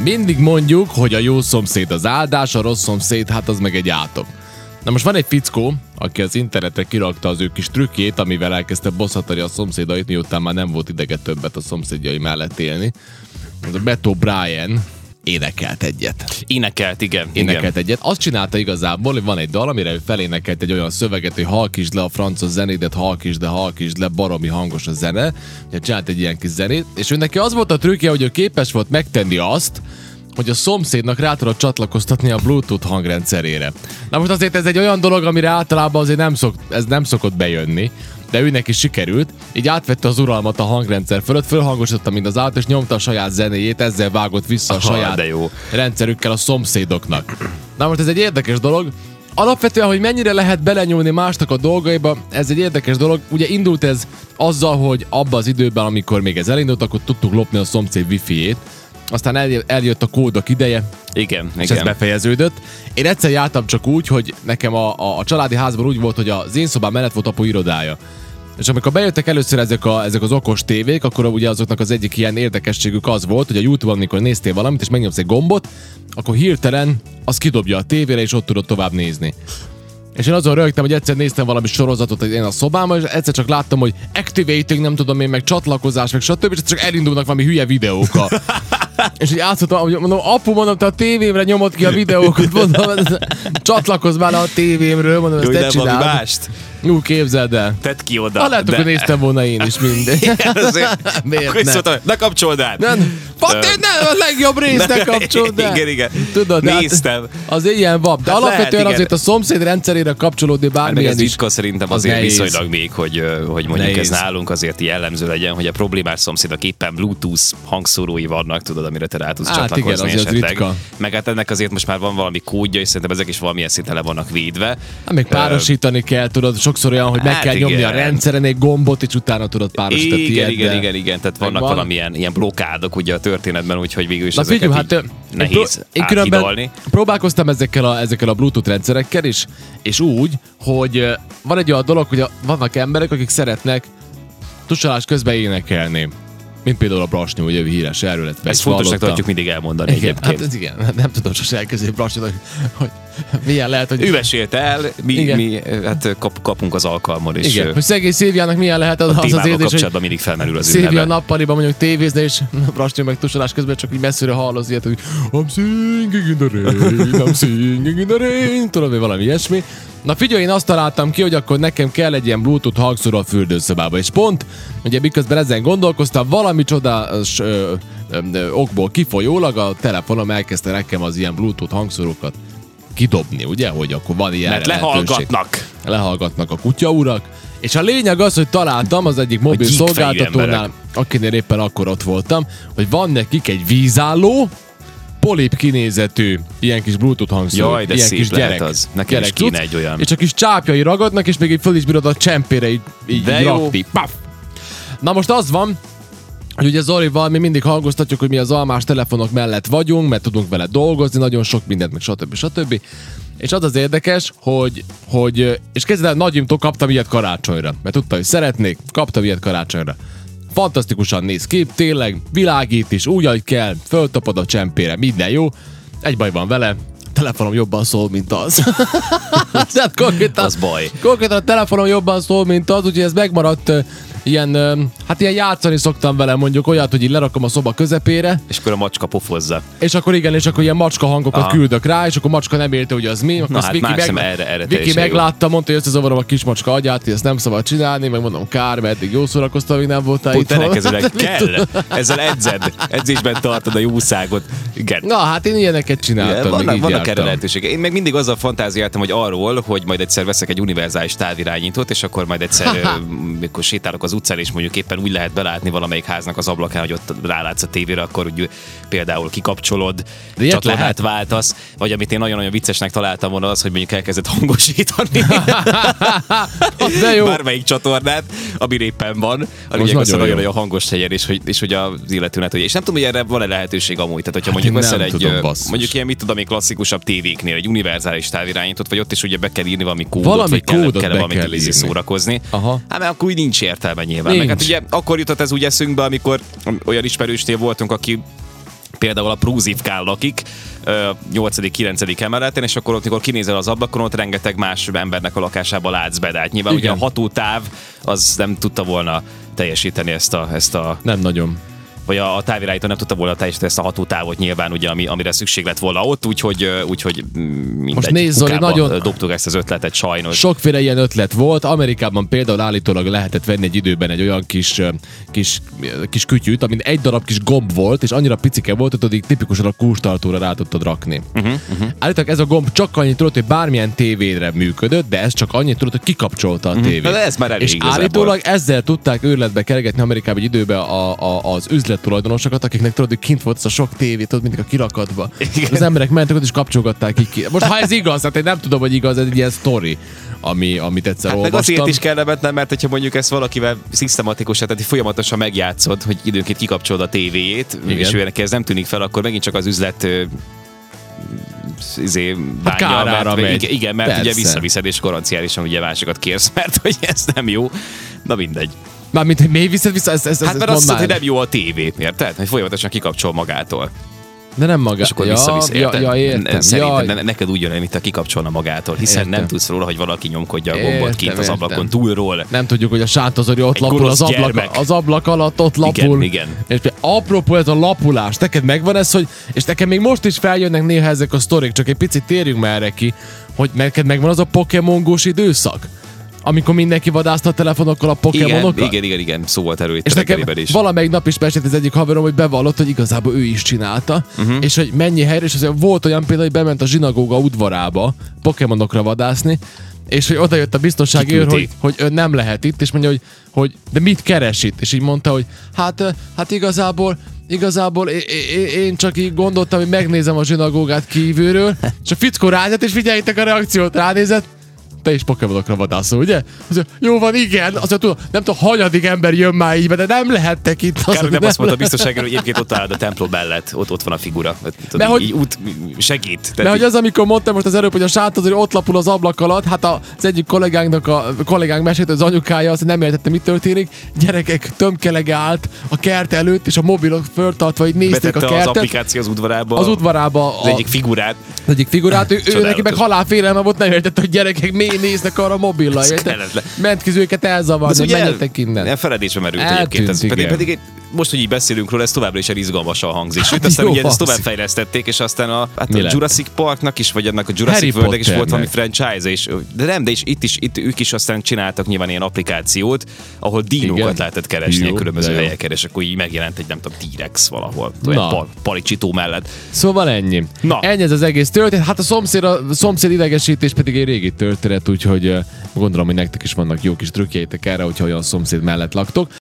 Mindig mondjuk, hogy a jó szomszéd az áldás, a rossz szomszéd, hát az meg egy átok. Na most van egy fickó, aki az internetre kirakta az ő kis trükkjét, amivel elkezdte bosszatani a szomszédait, miután már nem volt idege többet a szomszédjai mellett élni. Ez a Beto Brian énekelt egyet. Énekelt egyet. Azt csinálta igazából, hogy van egy dal, amire ő felénekelt egy olyan szöveget, hogy halkítsd le a francia zenédet, halkítsd le, baromi hangos a zene. Csinált egy ilyen kis zenét, és ő neki az volt a trükkje, hogy ő képes volt megtenni azt, hogy a szomszédnak rá tudod csatlakoztatni a Bluetooth hangrendszerére. Na most azért ez egy olyan dolog, amire általában azért nem szokott bejönni, de őnek is sikerült, így átvette az uralmat a hangrendszer fölött, fölhangosította mind az állat, és nyomta a saját zenéjét, ezzel vágott vissza a saját rendszerükkel a szomszédoknak. Na most ez egy érdekes dolog. Alapvetően, hogy mennyire lehet belenyúlni másnak a dolgaiba, ez egy érdekes dolog. Ugye indult ez azzal, hogy abban az időben, amikor még ez elindult, akkor tudtuk lopni a szomszéd wifi-jét. Aztán eljött a kódok ideje, és ez befejeződött. Én egyszer jártam csak úgy, hogy nekem a családi házban úgy volt, hogy az én szobám mellett volt apu irodája. És amikor bejöttek először ezek az okos tévék, akkor ugye azoknak az egyik ilyen érdekességük az volt, hogy a YouTube-on, amikor néztél valamit, és megnyomsz egy gombot, akkor hirtelen az kidobja a tévére, és ott tudod tovább nézni. És én azon rögtem, hogy egyszer néztem valami sorozatot én a szobámban, és egyszer csak láttam, hogy activating, nem tudom én, meg csatlakozás, meg stb. És csak elindulnak valami hülye videókkal. És így átszottam, hogy mondom, apu, mondom, te a tévémre nyomod ki a videókat, mondom, csatlakozz már a tévémről, mondom, ezt te csináld. Mást. Jó, képzeld el. Tedd ki oda. Lehet, hogy néztem volna én is mindegy. Miért ne? Ne kapcsold át. Nem, a legjobb részt ne kapcsold át. Igen. Tudod, néztem. Az ilyen van. De alapvetően azért a szomszéd rendszerére kapcsolódni bármilyen is. Ez ritka szerintem azért viszonylag még, hogy mondjuk ez nálunk azért jellemző legyen, hogy a problémás szomszédok éppen Bluetooth hangszórói vannak, tudod, amire te rá tudsz csatlakozni esetleg. Meg hát ennek azért most már van valami kódja, és szerintem ezek is valamilyen szinten le vannak védve. Még párosítani kell, tudod, sokszor olyan, hogy meg kell nyomni a rendszeren egy gombot, és utána tudod párosítani. Igen, tehát vannak valamilyen ilyen blokkádok ugye a történetben, úgyhogy végül is ezeket nehéz áthidalni. Próbálkoztam ezekkel a Bluetooth rendszerekkel is, és úgy, hogy van egy olyan dolog, hogy vannak emberek, akik szeretnek tusolás közben énekelni. Mint például a Brasnyó, ugye ő híres erről lett. Ezt fontosnak tartjuk mindig elmondani egyébként. Hát igen, nem tudom sose elkezdeni Brasnyónak, hogy milyen lehet, hogy... Ő mesélte el, mi hát kapunk az alkalmon is. Igen, hogy szegény Szilviának milyen lehet az érzés, kapcsolatban mindig felmerül az ünneve. Szilvia nappaliban mondjuk tévézni, és Brasnyó meg tusolás közben csak így messzire halloz ilyet, hogy I'm singing in the rain, I'm singing in the rain, tudom, hogy valami ilyesmi. Na figyelj, én azt találtam ki, hogy akkor nekem kell egy ilyen Bluetooth hangszóró a fürdőszobába, és pont, ugye miközben ezen gondolkoztam, valami csodás okból kifolyólag a telefonom elkezdte nekem az ilyen Bluetooth hangszórókat kidobni, ugye, hogy akkor van ilyen mert lehallgatnak a kutyaurak, és a lényeg az, hogy találtam az egyik mobil szolgáltatónál, akinél éppen akkor ott voltam, hogy van nekik egy vízálló, polip kinézetű, ilyen kis Bluetooth hangszóró. Jaj, de ilyen szép kis lehet az. Nekem is kéne egy olyan. És a kis csápjai ragadnak, és még így föl is bírod a csempére így rakni. Paf! Na most az van, hogy ugye Zolival mi mindig hangoztatjuk, hogy mi az almás telefonok mellett vagyunk, mert tudunk vele dolgozni, nagyon sok mindent, meg stb. És az az érdekes, hogy és kezdve Nagy Imtól kaptam ilyet karácsonyra, mert tudta, hogy szeretnék, kaptam ilyet karácsonyra. Fantasztikusan néz ki, tényleg világít is, úgy, ahogy kell, föltapod a csempére, minden jó. Egy baj van vele, a telefonom jobban szól, mint az. Az baj. Konkrétan a telefonom jobban szól, mint az, úgyhogy ez megmaradt ilyen játszani szoktam vele, mondjuk olyat, hogy így lerakom a szoba közepére. És akkor a macska pofozza. És akkor igen, és akkor ilyen macska hangokat küldök rá, és akkor macska nem érte, hogy az mi. Na hát Viki meglátta, mondta, hogy összezavarom a kismacska agyát, hogy ezt nem szabad csinálni, meg mondom, kár, mert eddig jól szórakoztam, még nem voltál itt. Kell, ezzel edzésben tartod a jószágot. Igen. Na hát én ilyeneket csináltam. Vannak erre lehetőségek. Én meg mindig azzal fantáziáltam, hogy arról, hogy majd egyszer veszek egy univerzális távirányítót, és akkor majd egyszer, mikor sétálok az utcán, és mondjuk éppen úgy lehet belátni valamelyik háznak az ablakán, hogy ott rálátsz a tévére, akkor úgy például kikapcsolod, csatornát váltasz, vagy amit én nagyon-nagyon viccesnek találtam volna az, hogy mondjuk elkezdett hangosítani. Bármelyik csatornát, ami éppen van. A lényeg az, hogy nagyon hangos helyen, és hogy az illetőnek, hogy és nem tudom, hogy erre van-e lehetőség amúgy. Tehát, hogyha mondjuk veszel mondjuk ilyen, mit tudom, egy klasszikusabb tévéknél, egy univerzális távirányítót, vagy ott is ugye be kell írni valami kódot, vagy kell valamit szórakozni. Hát mert akkor úgy nincs értelme nyilván. Meg hát ugye akkor jutott ez úgy eszünkbe, amikor olyan ismerősnél voltunk, aki például a Prúzivkán lakik, 8.-9. emeleten, és akkor ott, amikor kinézel az ablakon, ott rengeteg más embernek a lakásába látsz be. De hát nyilván ugye a hatótáv az nem tudta volna teljesíteni ezt a Nem nagyon. vagy a távirányító nem tudta volna teljesíteni ezt a hatótávot nyilván, ugye, amire szükség lett volna ott, úgyhogy mindegy. Most nézz, Zoli, nagyon dobtuk ezt az ötletet sajnos. Sokféle ilyen ötlet volt. Amerikában például állítólag lehetett venni egy időben egy olyan kis kütyűt, amin egy darab kis gomb volt, és annyira picike volt, hogy így tipikusan a kulcstartóra rá tudtad rakni. Állítólag ez a gomb csak annyit tudott, hogy bármilyen tévére működött, de ez csak annyit tudott, hogy kikapcsolta a tévét. De ez már elég és igazából. állítólag ezzel tudták őrületbe kergetni Amerikában egy időben az üzlettulajdonosokat, akiknek tudod, hogy kint volt az a sok tévét, ott mindig a kirakatba. Az emberek mentek ott és kapcsolgatták ki. Most ha ez igaz, hát én nem tudom, hogy igaz, ez egy ilyen sztori, amit egyszer olvastam. Meg azért is kellemetlen, mert hogyha mondjuk ezt valakivel szisztematikusan, tehát folyamatosan megjátszod, hogy időnként kikapcsolod a tévéjét, és ő neki ez nem tűnik fel, akkor megint csak az üzlet kárára megy. Igen, mert Persze. ugye visszaviszed, és garanciálisan ugye másikat kérsz, mert hogy ez nem jó. Na mindegy. Mármint, miért viszed vissza? Ez Hát mert azt mondod, hogy nem jó a tévé, érted? Hogy folyamatosan kikapcsol magától. De nem magától. És akkor visszavisz, érted? Értem. Szerintem neked úgy jön, mint a kikapcsolna magától, hiszen Értem. nem tudsz róla, hogy valaki nyomkodja a gombot kint az ablakon túlról. Nem tudjuk, hogy a Sántozori ott Egy lapul gonosz az gyermek. ablak alatt, ott lapul. Igen. És apropó ez a lapulás, neked megvan ez, hogy, és nekem még most is feljönnek néha ezek a sztorik, csak egy picit térjünk már erre ki, hogy neked megvan az a Pokémon-gós időszak? Amikor mindenki vadászta a telefonokkal a Pokémonokat? Igen, szó volt erről itt És a nekem reggeliben is. valamelyik nap is mesélt az egyik haverom, hogy bevallott, hogy igazából ő is csinálta, és hogy mennyi helyre, és azért volt olyan például, hogy bement a zsinagóga udvarába Pokémonokra vadászni, és hogy oda jött a biztonsági őr, hogy ön nem lehet itt, és mondja, hogy de mit keres itt? És így mondta, hogy hát igazából én csak így gondoltam, hogy megnézem a zsinagógát kívülről, és a fickó ránézett, és figyeljétek a reakciót, ránézett, te is Pokémonokra vadászol, ugye? Azt jó van, igen, azt tudom, nem tudom, hanyadik ember jön már így, de nem lehettek itt. Kár, nem azt mondta biztonságra, hogy egyébként ott áll a templom mellett, ott van a figura. Tudod, így út segít. Mert hogy az, amikor mondtam most az előbb, hogy a Sántozori ott lapul az ablak alatt, hát az egyik kollégánk mesélt, az anyukája, azt nem értette, mi történik. Gyerekek tömkelege állt a kert előtt, és a mobilok föltartva így nézték betette a kertet. az applikáció az udvarába. Az udvarába. Az egyik figurát. Az egyik figurát, ő neki meg halálfélelme volt, nem értette, hogy gyerekek mély néznek arra a mobillal. Ment ki őket elzavarni, menjetek innen. Feledésbe merült egyébként. Ez pedig most, hogy így beszélünk róla, ez továbbra is izgalmasan hangzik. Sőt, aztán ugye ezt tovább fejlesztették, és aztán a Jurassic Parknak is, vagy annak a Jurassic Worldnek is volt valami franchise, és itt ők is aztán csináltak nyilván ilyen applikációt, ahol dinókat lehetett keresni a különböző helyeken, és akkor így megjelent egy, nem tudom, T-Rex valahol, olyan palicsító mellett. Szóval ennyi. Ennyi ez az egész történet. Hát a szomszéd idegesítés pedig egy régi történet, úgyhogy gondolom, hogy nektek is vannak jó kis trükkjeitek erre, hogyha olyan szomszéd mellett laktok.